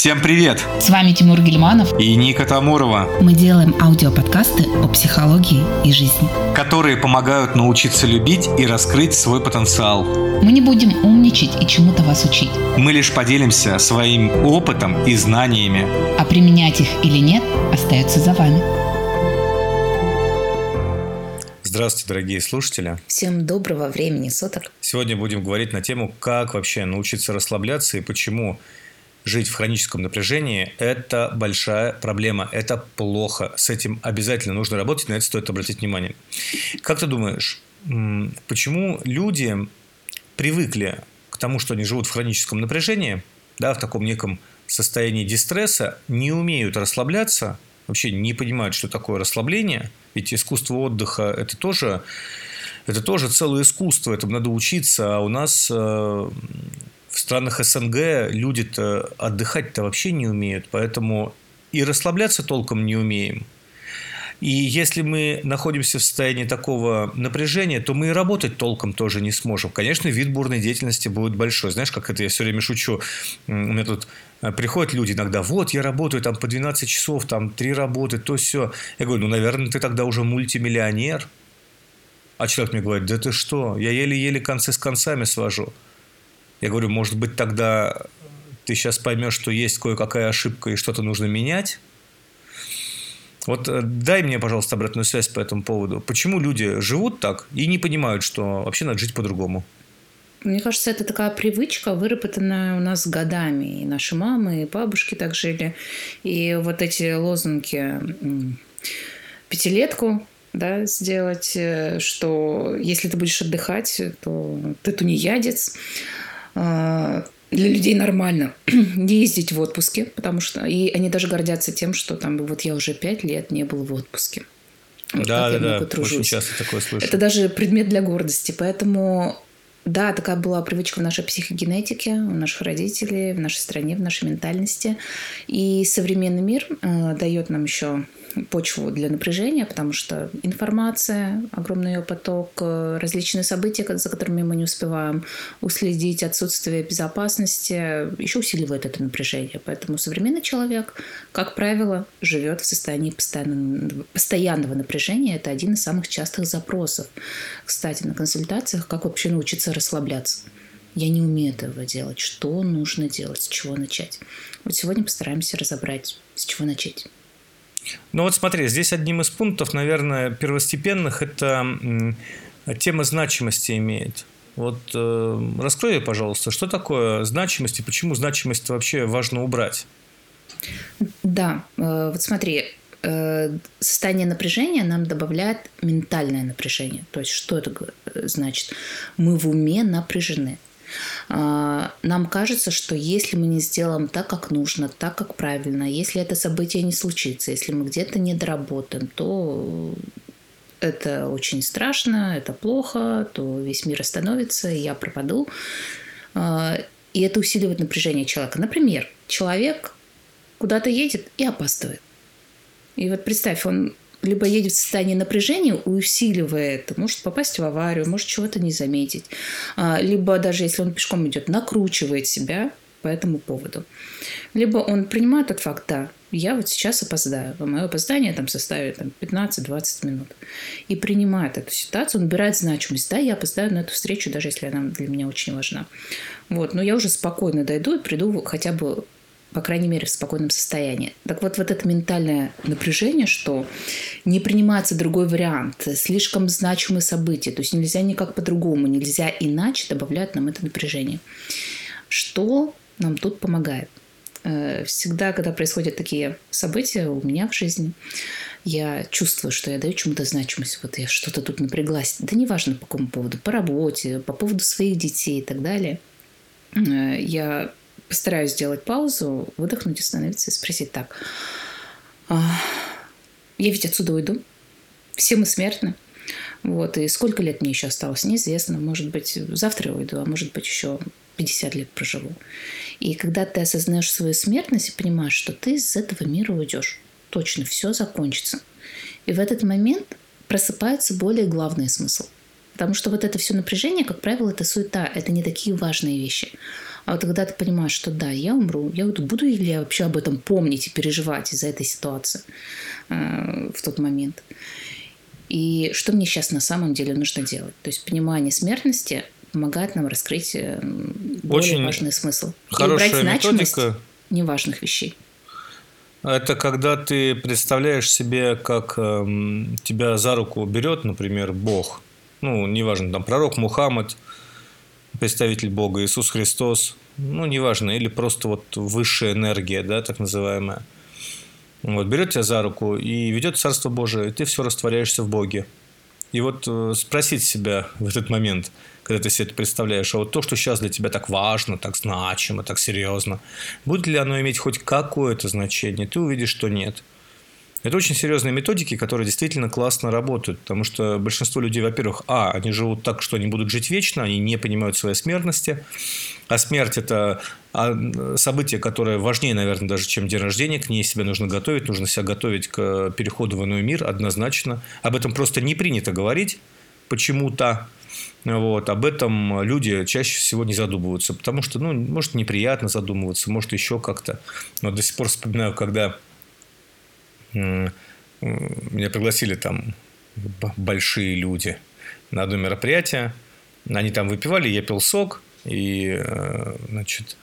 Всем привет! С вами Тимур Гильманов и Ника Тамурова. Мы делаем аудиоподкасты о психологии и жизни, которые помогают научиться любить и раскрыть свой потенциал. Мы не будем умничать и чему-то вас учить. Мы лишь поделимся своим опытом и знаниями. А применять их или нет, остается за вами. Здравствуйте, дорогие слушатели. Всем доброго времени суток. Сегодня будем говорить на тему, как вообще научиться расслабляться и почему жить в хроническом напряжении – это большая проблема, это плохо. С этим обязательно нужно работать, на это стоит обратить внимание. Как ты думаешь, почему люди привыкли к тому, что они живут в хроническом напряжении, да, в таком неком состоянии дистресса, не умеют расслабляться, вообще не понимают, что такое расслабление? Ведь искусство отдыха – это тоже целое искусство, этому надо учиться, а у нас в странах СНГ люди-то отдыхать-то вообще не умеют, поэтому и расслабляться толком не умеем. И если мы находимся в состоянии такого напряжения, то мы и работать толком тоже не сможем. Конечно, вид бурной деятельности будет большой. Знаешь, как это я все время шучу. У меня тут приходят люди иногда. Вот, я работаю там по 12 часов, там 3 работы, то все. Я говорю, наверное, ты тогда уже мультимиллионер. А человек мне говорит, да ты что, я еле-еле концы с концами свожу. Я говорю, может быть, тогда ты сейчас поймешь, что есть кое-какая ошибка и что-то нужно менять. Вот дай мне, пожалуйста, обратную связь по этому поводу. Почему люди живут так и не понимают, что вообще надо жить по-другому? Мне кажется, это такая привычка, выработанная у нас годами. И наши мамы, и бабушки так жили. И вот эти лозунги «пятилетку», да, сделать, что если ты будешь отдыхать, то ты тунеядец. Для людей нормально не ездить в отпуске, потому что и они даже гордятся тем, что там вот я уже 5 лет не был в отпуске. Вот да, очень часто такое слышу. Это даже предмет для гордости, поэтому да, такая была привычка в нашей психогенетике, у наших родителей, в нашей стране, в нашей ментальности. И современный мир дает нам еще почву для напряжения, потому что информация, огромный ее поток, различные события, за которыми мы не успеваем уследить, отсутствие безопасности еще усиливает это напряжение. Поэтому современный человек, как правило, живет в состоянии постоянного напряжения. Это один из самых частых запросов. Кстати, на консультациях, как вообще научиться расслабляться. Я не умею этого делать. Что нужно делать? С чего начать? Вот сегодня постараемся разобрать, с чего начать. Ну вот смотри, здесь одним из пунктов, наверное, первостепенных, это тема значимости имеет. Вот раскрой, пожалуйста, что такое значимость и почему значимость вообще важно убрать? Да, вот смотри, состояние напряжения нам добавляет ментальное напряжение. То есть что это значит? Мы в уме напряжены. Нам кажется, что если мы не сделаем так, как нужно, так, как правильно, если это событие не случится, если мы где-то не доработаем, то это очень страшно, это плохо, то весь мир остановится, и я пропаду. И это усиливает напряжение человека. Например, человек куда-то едет и опаздывает. И вот представь, он либо едет в состоянии напряжения, усиливает, может попасть в аварию, может чего-то не заметить. Либо даже если он пешком идет, накручивает себя по этому поводу. Либо он принимает тот факт, да, я вот сейчас опоздаю, мое опоздание там составит 15-20 минут. И принимает эту ситуацию, он убирает значимость. Да, я опоздаю на эту встречу, даже если она для меня очень важна. Вот, но я уже спокойно дойду и приду хотя бы, по крайней мере, в спокойном состоянии. Так вот это ментальное напряжение, что не принимается другой вариант, слишком значимые события, то есть нельзя никак по-другому, нельзя иначе, добавляет нам это напряжение. Что нам тут помогает? Всегда, когда происходят такие события у меня в жизни, я чувствую, что я даю чему-то значимость. Вот я что-то тут напряглась. Да неважно по какому поводу, по работе, по поводу своих детей и так далее. Я постараюсь сделать паузу, выдохнуть, остановиться и спросить так. Я ведь отсюда уйду. Все мы смертны. Вот. И сколько лет мне еще осталось, неизвестно. Может быть, завтра я уйду, а может быть, еще 50 лет проживу. И когда ты осознаешь свою смертность и понимаешь, что ты из этого мира уйдешь, точно все закончится. И в этот момент просыпается более главный смысл. Потому что вот это все напряжение, как правило, это суета, это не такие важные вещи. А вот когда ты понимаешь, что да, я умру, я вот буду ли я вообще об этом помнить и переживать из-за этой ситуации в тот момент? И что мне сейчас на самом деле нужно делать? То есть понимание смертности помогает нам раскрыть более важный смысл. И убрать значимость неважных вещей. Это когда ты представляешь себе, как тебя за руку берет, например, Бог. Ну, неважно, там пророк Мухаммад, представитель Бога, Иисус Христос, ну, неважно, или просто вот высшая энергия, да, так называемая. Вот, берет тебя за руку и ведет в Царство Божие, и ты все растворяешься в Боге. И вот спросить себя в этот момент, когда ты себе это представляешь, а вот то, что сейчас для тебя так важно, так значимо, так серьезно, будет ли оно иметь хоть какое-то значение? Ты увидишь, что нет. Это очень серьезные методики, которые действительно классно работают, потому что большинство людей, во-первых, они живут так, что они будут жить вечно, они не понимают своей смертности, а смерть – это событие, которое важнее, наверное, даже, чем день рождения, к ней себя нужно себя готовить к переходу в иной мир однозначно. Об этом просто не принято говорить почему-то. Вот, об этом люди чаще всего не задумываются, потому что, может, неприятно задумываться, может, еще как-то. Но до сих пор вспоминаю, когда меня пригласили там большие люди на одно мероприятие. Они там выпивали, я пил сок. И, значит,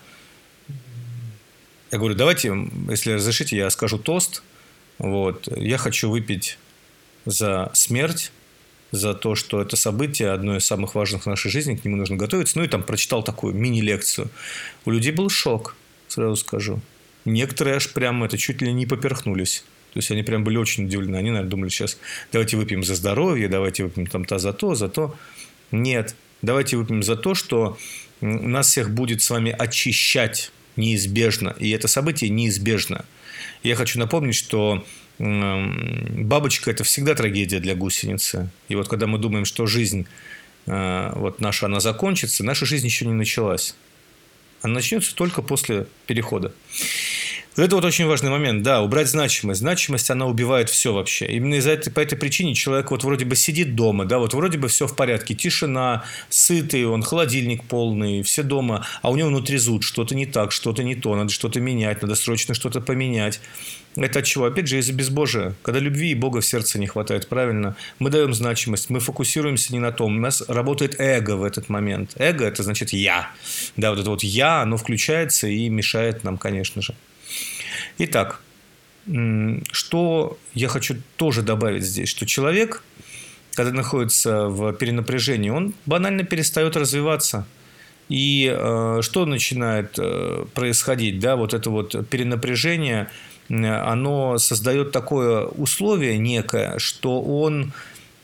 я говорю, давайте, если разрешите, я скажу тост. Вот, я хочу выпить за смерть, за то, что это событие одно из самых важных в нашей жизни, к нему нужно готовиться. Ну, и там прочитал такую мини-лекцию. У людей был шок, сразу скажу. Некоторые аж прямо чуть ли не поперхнулись. То есть, они прям были очень удивлены. Они, наверное, думали, сейчас давайте выпьем за здоровье, давайте выпьем там за то. Нет. Давайте выпьем за то, что нас всех будет с вами очищать неизбежно. И это событие неизбежно. Я хочу напомнить, что бабочка – это всегда трагедия для гусеницы. И вот когда мы думаем, что жизнь вот наша, она закончится, наша жизнь еще не началась. Она начнется только после перехода. Вот это вот очень важный момент. Да, убрать значимость. Значимость, она убивает все вообще. Именно по этой причине человек вот вроде бы сидит дома, да, вот вроде бы все в порядке, тишина, сытый, он холодильник полный, все дома, а у него внутри зуд, что-то не так, что-то не то, надо что-то менять, надо срочно что-то поменять. Это от чего? Опять же, из-за безбожия. Когда любви и Бога в сердце не хватает, правильно, мы даем значимость, мы фокусируемся не на том. У нас работает эго в этот момент. Эго – это значит «я». Да, вот это вот «я», оно включается и мешает нам, конечно же. Итак, что я хочу тоже добавить здесь, что человек, когда находится в перенапряжении, он банально перестает развиваться. И что начинает происходить? Да, вот это вот перенапряжение, оно создает такое условие некое, что он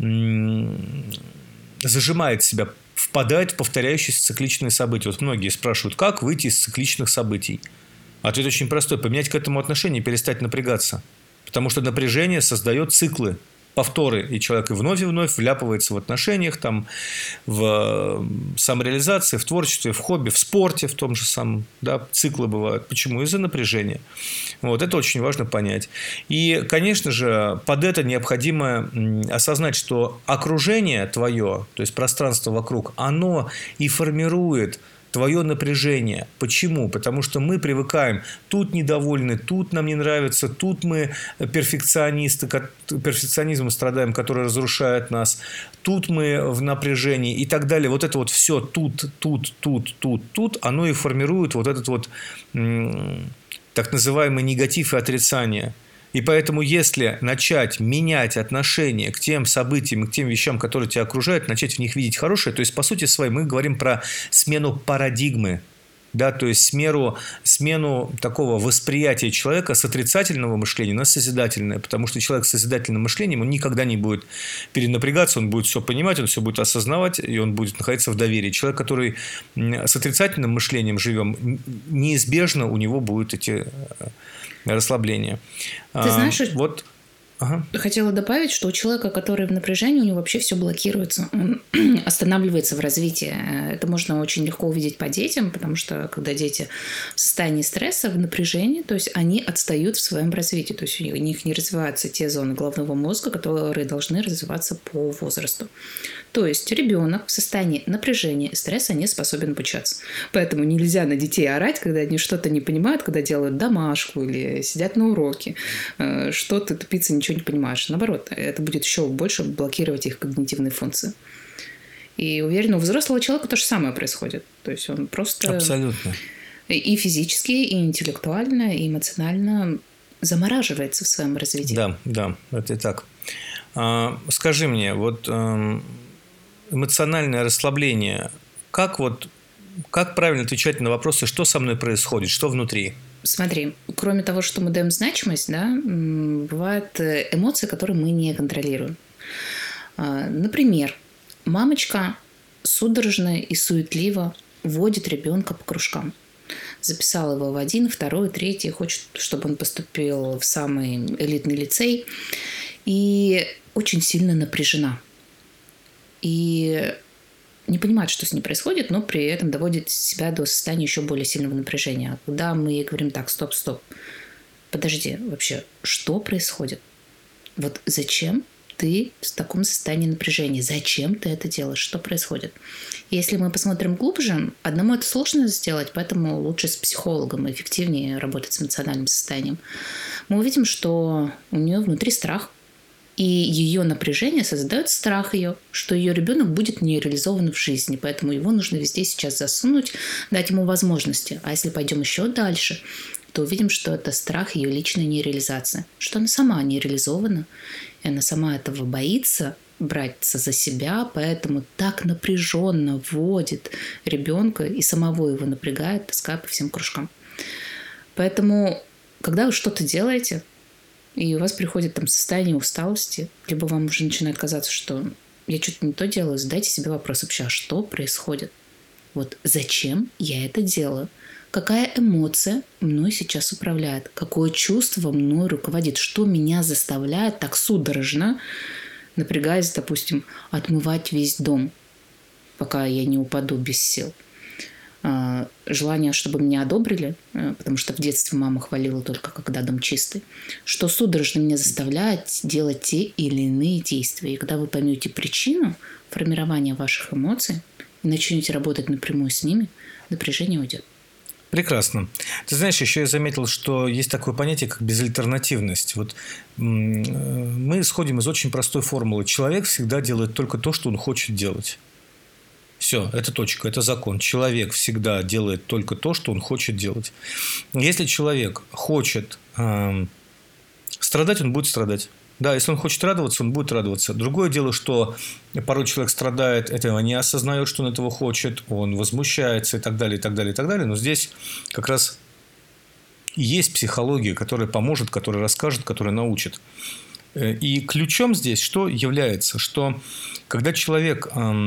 зажимает себя, впадает в повторяющиеся цикличные события. Вот многие спрашивают, как выйти из цикличных событий? Ответ очень простой. Поменять к этому отношение и перестать напрягаться. Потому что напряжение создает циклы, повторы. И человек и вновь вляпывается в отношениях, там, в самореализации, в творчестве, в хобби, в спорте в том же самом. Да, циклы бывают. Почему? Из-за напряжения. Вот, это очень важно понять. И, конечно же, под это необходимо осознать, что окружение твое, то есть пространство вокруг, оно и формирует твое напряжение. Почему? Потому что мы привыкаем. Тут недовольны, тут нам не нравится, тут мы перфекционисты, перфекционизмом страдаем, который разрушает нас. Тут мы в напряжении и так далее. Вот это вот все тут, оно и формирует вот этот вот так называемый негатив и отрицание. И поэтому, если начать менять отношение к тем событиям, к тем вещам, которые тебя окружают, начать в них видеть хорошее, то есть, по сути своей, мы говорим про смену парадигмы, да, то есть смену такого восприятия человека с отрицательного мышления на созидательное, потому что человек с созидательным мышлением, он никогда не будет перенапрягаться, он будет все понимать, он все будет осознавать, и он будет находиться в доверии. Человек, который с отрицательным мышлением живем, неизбежно у него будут эти расслабления. Ты знаешь, вот. Ага. Хотела добавить, что у человека, который в напряжении, у него вообще все блокируется, он останавливается в развитии. Это можно очень легко увидеть по детям, потому что когда дети в состоянии стресса, в напряжении, то есть они отстают в своем развитии, то есть у них не развиваются те зоны головного мозга, которые должны развиваться по возрасту. То есть ребенок в состоянии напряжения и стресса не способен обучаться. Поэтому нельзя на детей орать, когда они что-то не понимают, когда делают домашку или сидят на уроке. Что ты, тупица, ничего не понимаешь. Наоборот, это будет еще больше блокировать их когнитивные функции. И уверена, у взрослого человека то же самое происходит. То есть он просто... Абсолютно. И физически, и интеллектуально, и эмоционально замораживается в своем развитии. Да, это и так. Скажи мне, вот эмоциональное расслабление, как правильно отвечать на вопросы, что со мной происходит, что внутри? Смотри, кроме того, что мы даем значимость, да, бывают эмоции, которые мы не контролируем. Например, мамочка судорожно и суетливо водит ребенка по кружкам. Записала его в 1, 2, 3, хочет, чтобы он поступил в самый элитный лицей. И очень сильно напряжена. И не понимает, что с ней происходит, но при этом доводит себя до состояния еще более сильного напряжения. Когда мы ей говорим: так, стоп, подожди, вообще, что происходит? Вот зачем ты в таком состоянии напряжения? Зачем ты это делаешь? Что происходит? Если мы посмотрим глубже, одному это сложно сделать, поэтому лучше с психологом эффективнее работать с эмоциональным состоянием. Мы увидим, что у нее внутри страх, и ее напряжение создает страх ее, что ее ребенок будет не реализован в жизни, поэтому его нужно везде сейчас засунуть, дать ему возможности. А если пойдем еще дальше, то увидим, что это страх ее личной нереализации, что она сама не реализована, и она сама этого боится браться за себя, поэтому так напряженно вводит ребенка и самого его напрягает, таская по всем кружкам. Поэтому, когда вы что-то делаете, и у вас приходит там состояние усталости, либо вам уже начинает казаться, что я что-то не то делаю, задайте себе вопрос вообще: а что происходит? Вот зачем я это делаю? Какая эмоция мной сейчас управляет? Какое чувство мной руководит? Что меня заставляет так судорожно, напрягаясь, допустим, отмывать весь дом, пока я не упаду без сил? Желание, чтобы меня одобрили, потому что в детстве мама хвалила только, когда дом чистый, что судорожно меня заставляет делать те или иные действия. И когда вы поймете причину формирования ваших эмоций и начнете работать напрямую с ними, напряжение уйдет. Прекрасно. Ты знаешь, еще я заметил, что есть такое понятие, как безальтернативность. Вот мы исходим из очень простой формулы. Человек всегда делает только то, что он хочет делать. Все, это точка, это закон. Человек всегда делает только то, что он хочет делать. Если человек хочет страдать, он будет страдать. Да, если он хочет радоваться, он будет радоваться. Другое дело, что порой человек страдает, этого не осознает, что он этого хочет, он возмущается и так далее, и так далее, и так далее. Но здесь как раз есть психология, которая поможет, которая расскажет, которая научит. И ключом здесь что является? Что когда человек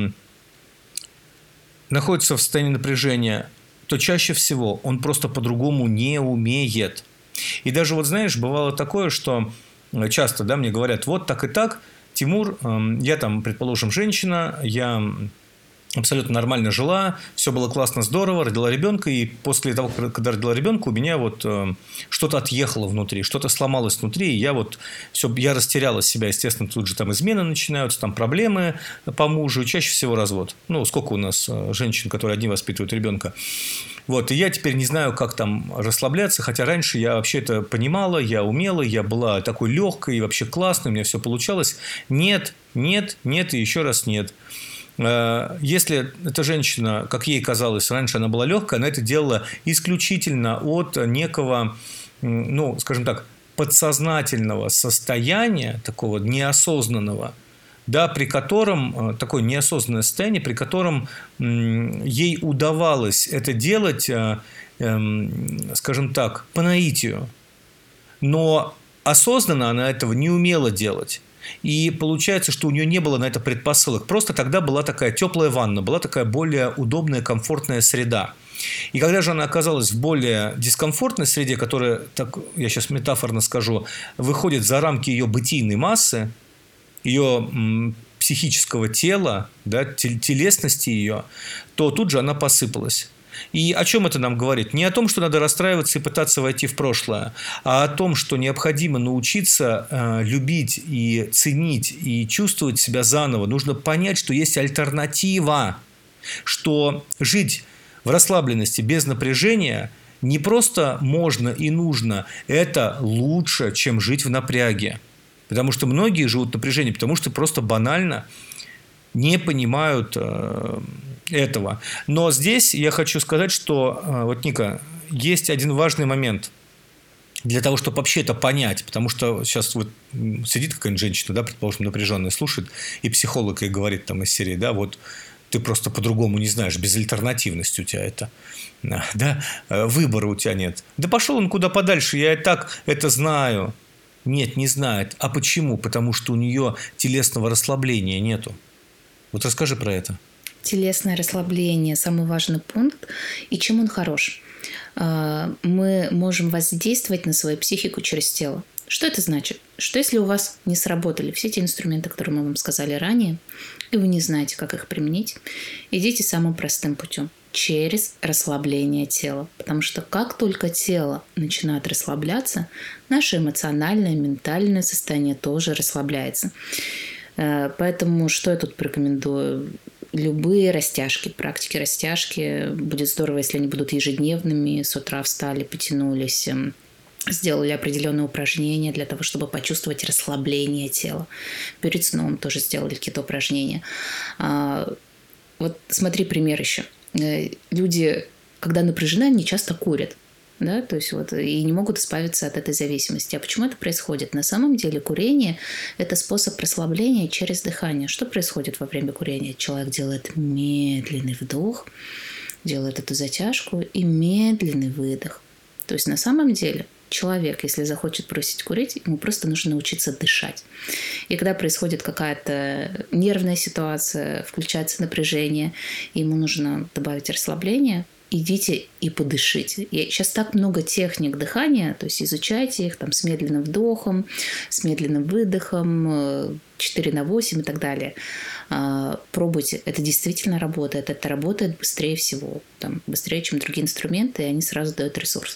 находится в состоянии напряжения, то чаще всего он просто по-другому не умеет. И даже вот знаешь, бывало такое, что часто, да, мне говорят: вот так и так, Тимур, я там, предположим, женщина, я абсолютно нормально жила, все было классно, здорово, родила ребенка, и после того, когда родила ребенка, у меня вот что-то отъехало внутри, что-то сломалось внутри, и я растеряла себя, естественно, тут же там измены начинаются, там проблемы по мужу, и чаще всего развод. Ну, сколько у нас женщин, которые одни воспитывают ребенка. Вот, и я теперь не знаю, как там расслабляться, хотя раньше я вообще это понимала, я умела, я была такой легкой и вообще классной, у меня все получалось. Нет, нет, нет и еще раз нет. Если эта женщина, как ей казалось, раньше она была легкая, она это делала исключительно от некого, ну, скажем так, подсознательного состояния, такого неосознанного, да, при котором, такое неосознанное состояние, при котором ей удавалось это делать, скажем так, по наитию. Но осознанно она этого не умела делать. И получается, что у нее не было на это предпосылок. Просто тогда была такая теплая ванна, была такая более удобная, комфортная среда. И когда же она оказалась в более дискомфортной среде, которая, так, я сейчас метафорно скажу, выходит за рамки ее бытийной массы, ее психического тела, да, телесности ее, то тут же она посыпалась. И о чем это нам говорит? Не о том, что надо расстраиваться и пытаться войти в прошлое, а о том, что необходимо научиться любить и ценить и чувствовать себя заново. Нужно понять, что есть альтернатива, что жить в расслабленности без напряжения не просто можно и нужно, это лучше, чем жить в напряге. Потому что многие живут в напряжении, потому что просто банально не понимают этого. Но здесь я хочу сказать, что, вот, Ника, есть один важный момент для того, чтобы вообще это понять. Потому что сейчас вот сидит какая-нибудь женщина, да, предположим, напряженная, слушает, и психолог ей говорит там из серии, да, вот ты просто по-другому не знаешь, безальтернативность у тебя это, да, выбора у тебя нет. Да пошел он куда подальше, я и так это знаю. Нет, не знает. А почему? Потому что у нее телесного расслабления нету. Вот расскажи про это. Телесное расслабление – самый важный пункт. И чем он хорош? Мы можем воздействовать на свою психику через тело. Что это значит? Что если у вас не сработали все те инструменты, которые мы вам сказали ранее, и вы не знаете, как их применить, идите самым простым путем. Через расслабление тела. Потому что как только тело начинает расслабляться, наше эмоциональное, ментальное состояние тоже расслабляется. Поэтому что я тут порекомендую? Любые растяжки, практики растяжки. Будет здорово, если они будут ежедневными. С утра встали, потянулись, сделали определенные упражнения для того, чтобы почувствовать расслабление тела. Перед сном тоже сделали какие-то упражнения. Вот смотри пример еще. Люди, когда напряжены, они часто курят. Да, то есть вот, и не могут избавиться от этой зависимости. А почему это происходит? На самом деле курение – это способ расслабления через дыхание. Что происходит во время курения? Человек делает медленный вдох, делает эту затяжку и медленный выдох. То есть на самом деле человек, если захочет бросить курить, ему просто нужно научиться дышать. И когда происходит какая-то нервная ситуация, включается напряжение, ему нужно добавить расслабление, идите и подышите. И сейчас так много техник дыхания, то есть изучайте их там с медленным вдохом, с медленным выдохом, 4/8 и так далее. Пробуйте. Это действительно работает. Это работает быстрее всего. Там, быстрее, чем другие инструменты, и они сразу дают ресурс.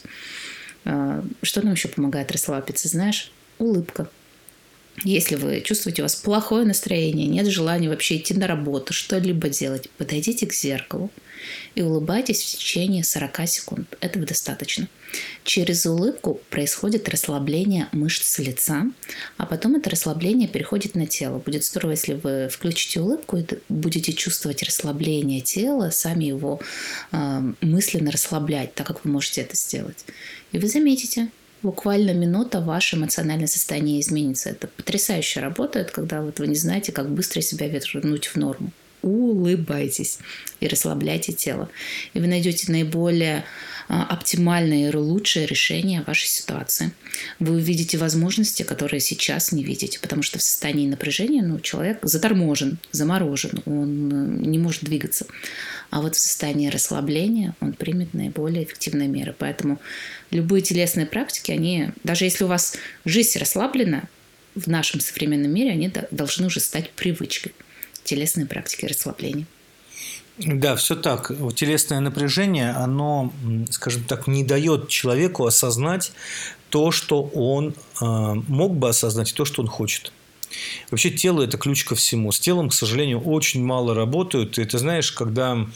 Что нам еще помогает расслабиться? Знаешь, улыбка. Если вы чувствуете, у вас плохое настроение, нет желания вообще идти на работу, что-либо делать, подойдите к зеркалу и улыбайтесь в течение 40 секунд. Этого достаточно. Через улыбку происходит расслабление мышц лица, а потом это расслабление переходит на тело. Будет здорово, если вы включите улыбку и будете чувствовать расслабление тела, сами его мысленно расслаблять, так как вы можете это сделать. И вы заметите, буквально минута ваше эмоциональное состояние изменится. Это потрясающе работает, когда вот вы не знаете, как быстро себя вернуть в норму. Улыбайтесь и расслабляйте тело. И вы найдете наиболее оптимальное и лучшее решение вашей ситуации. Вы увидите возможности, которые сейчас не видите, потому что в состоянии напряжения человек заторможен, заморожен, он не может двигаться. А вот в состоянии расслабления он примет наиболее эффективные меры. Поэтому любые телесные практики, они, даже если у вас жизнь расслаблена, в нашем современном мире они должны уже стать привычкой. Телесные практики расслабления. Да, все так. Телесное напряжение, оно, скажем так, не дает человеку осознать то, что он мог бы осознать, и то, что он хочет. Вообще тело – это ключ ко всему. С телом, к сожалению, очень мало работают. И ты знаешь, когда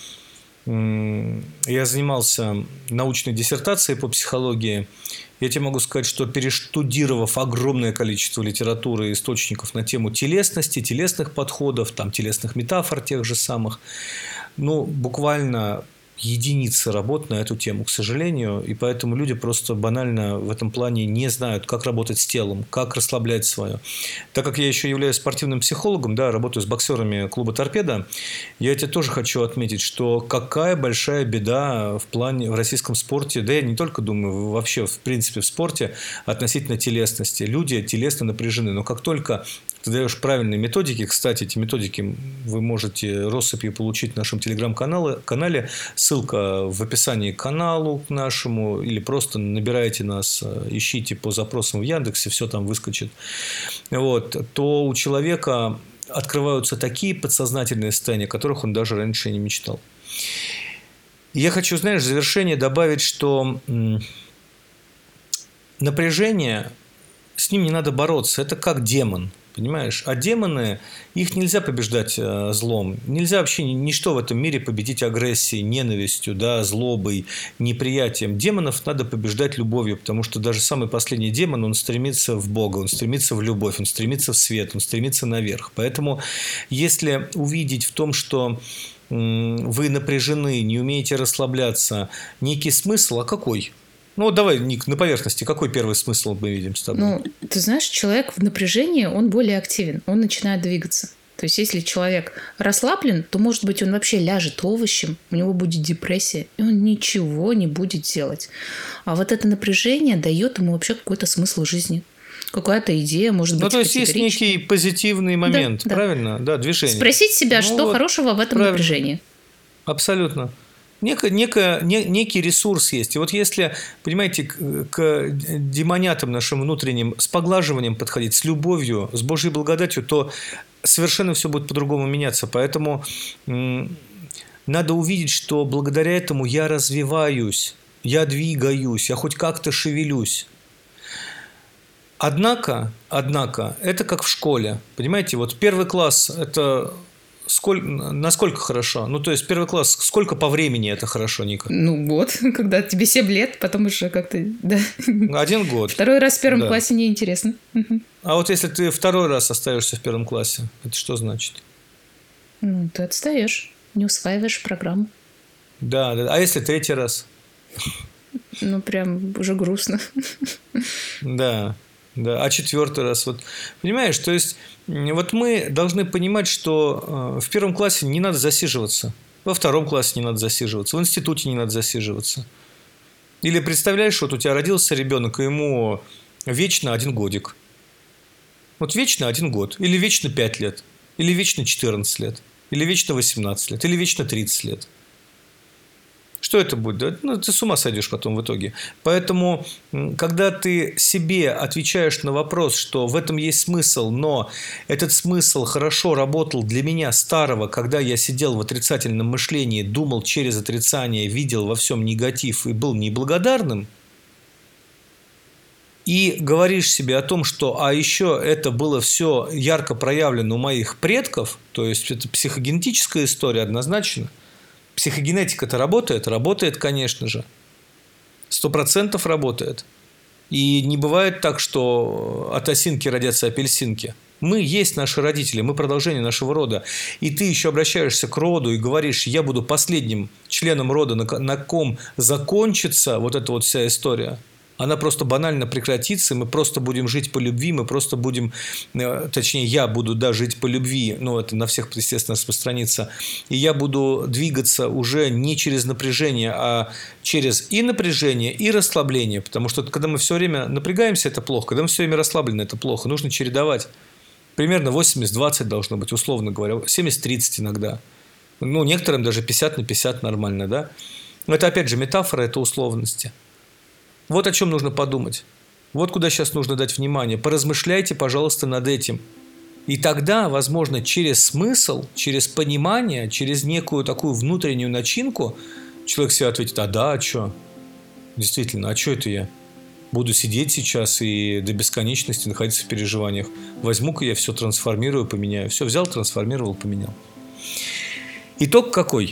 я занимался научной диссертацией по психологии, я тебе могу сказать, что перештудировав огромное количество литературы и источников на тему телесности, телесных подходов, там, телесных метафор тех же самых, буквально единицы работ на эту тему, к сожалению. И поэтому люди просто банально в этом плане не знают, как работать с телом, как расслаблять свое. Так как я еще являюсь спортивным психологом, да, работаю с боксерами клуба «Торпеда», я тебе тоже хочу отметить, что какая большая беда в российском спорте, да я не только думаю, вообще в принципе в спорте относительно телесности. Люди телесно напряжены, но как только ты даешь правильные методики, кстати, эти методики вы можете россыпью получить в нашем телеграм-канале, ссылка в описании к каналу к нашему, или просто набирайте нас, ищите по запросам в Яндексе, все там выскочит. Вот, то у человека открываются такие подсознательные состояния, о которых он даже раньше не мечтал. Я хочу, знаешь, в завершение добавить, что напряжение, с ним не надо бороться. Это как демон, понимаешь? А демоны, их нельзя побеждать злом. Нельзя вообще ничто в этом мире победить агрессией, ненавистью, да, злобой, неприятием. Демонов надо побеждать любовью, потому что даже самый последний демон, он стремится в Бога, он стремится в любовь, он стремится в свет, он стремится наверх. Поэтому если увидеть в том, что вы напряжены, не умеете расслабляться, некий смысл, а какой? Ну, давай, Ник, на поверхности, какой первый смысл мы видим с тобой? Ну, ты знаешь, человек в напряжении, он более активен, он начинает двигаться. То есть, если человек расслаблен, то, может быть, он вообще ляжет овощем, у него будет депрессия, и он ничего не будет делать. А вот это напряжение дает ему вообще какой-то смысл жизни. Какая-то идея, может быть, ну, то есть, есть некий позитивный момент, да, правильно? Да, движение. Спросить себя, ну, что вот, хорошего в этом правильно. напряжении. Абсолютно. Некий ресурс есть. И вот если, понимаете, к демонятам нашим внутренним с поглаживанием подходить, с любовью, с Божьей благодатью, то совершенно все будет по-другому меняться. Поэтому надо увидеть, что благодаря этому я развиваюсь, я двигаюсь, я хоть как-то шевелюсь. Однако, это как в школе. Понимаете, вот первый класс – это насколько хорошо? Ну, то есть, первый класс, сколько по времени это хорошо, Ника? Ну, год, когда тебе 7 лет, потом уже как-то… Да. 1 год. Второй раз в первом классе неинтересно. А вот если ты второй раз остаешься в первом классе, это что значит? Ну, ты отстаешь, не усваиваешь программу. Да. А если третий раз? Ну, прям уже грустно. Да. А четвертый раз, вот, понимаешь, то есть, вот мы должны понимать, что в первом классе не надо засиживаться, во втором классе не надо засиживаться, в институте не надо засиживаться. Или представляешь, вот у тебя родился ребенок, и ему вечно 1 годик. Вот вечно 1 год, или вечно 5 лет, или вечно 14 лет, или вечно 18 лет, или вечно 30 лет. Что это будет? Ну, ты с ума сойдешь потом в итоге. Поэтому, когда ты себе отвечаешь на вопрос, что в этом есть смысл, но этот смысл хорошо работал для меня старого, когда я сидел в отрицательном мышлении, думал через отрицание, видел во всем негатив и был неблагодарным, и говоришь себе о том, что а еще это было все ярко проявлено у моих предков, то есть это психогенетическая история однозначно. Психогенетика-то работает? Работает, конечно же. 100% работает. И не бывает так, что от осинки родятся апельсинки. Мы есть наши родители, мы продолжение нашего рода. И ты еще обращаешься к роду и говоришь, я буду последним членом рода, на ком закончится вот эта вот вся история. Она просто банально прекратится, мы просто будем жить по любви, мы просто будем, точнее, я буду, да, жить по любви, ну, это на всех, естественно, распространится, и я буду двигаться уже не через напряжение, а через и напряжение, и расслабление, потому что когда мы все время напрягаемся, это плохо, когда мы все время расслаблены, это плохо, нужно чередовать. Примерно 80-20 должно быть, условно говоря, 70-30 иногда. Ну, некоторым даже 50/50 нормально, да? Но это, опять же, метафора, это условности. Вот о чем нужно подумать. Вот куда сейчас нужно дать внимание. Поразмышляйте, пожалуйста, над этим. И тогда, возможно, через смысл, через понимание, через некую такую внутреннюю начинку человек себе ответит, а да, а что? Действительно, а что это я? Буду сидеть сейчас и до бесконечности находиться в переживаниях. Возьму-ка я все трансформирую, поменяю. Все взял, трансформировал, поменял. Итог какой?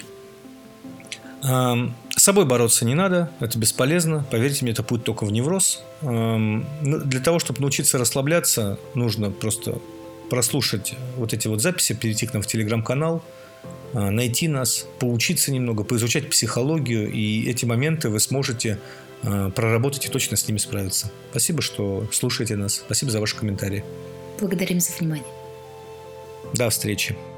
С собой бороться не надо, это бесполезно. Поверьте мне, это путь только в невроз. Для того, чтобы научиться расслабляться, нужно просто прослушать вот эти вот записи, перейти к нам в телеграм-канал, найти нас, поучиться немного, поизучать психологию, и эти моменты вы сможете проработать и точно с ними справиться. Спасибо, что слушаете нас. Спасибо за ваши комментарии. Благодарим за внимание. До встречи.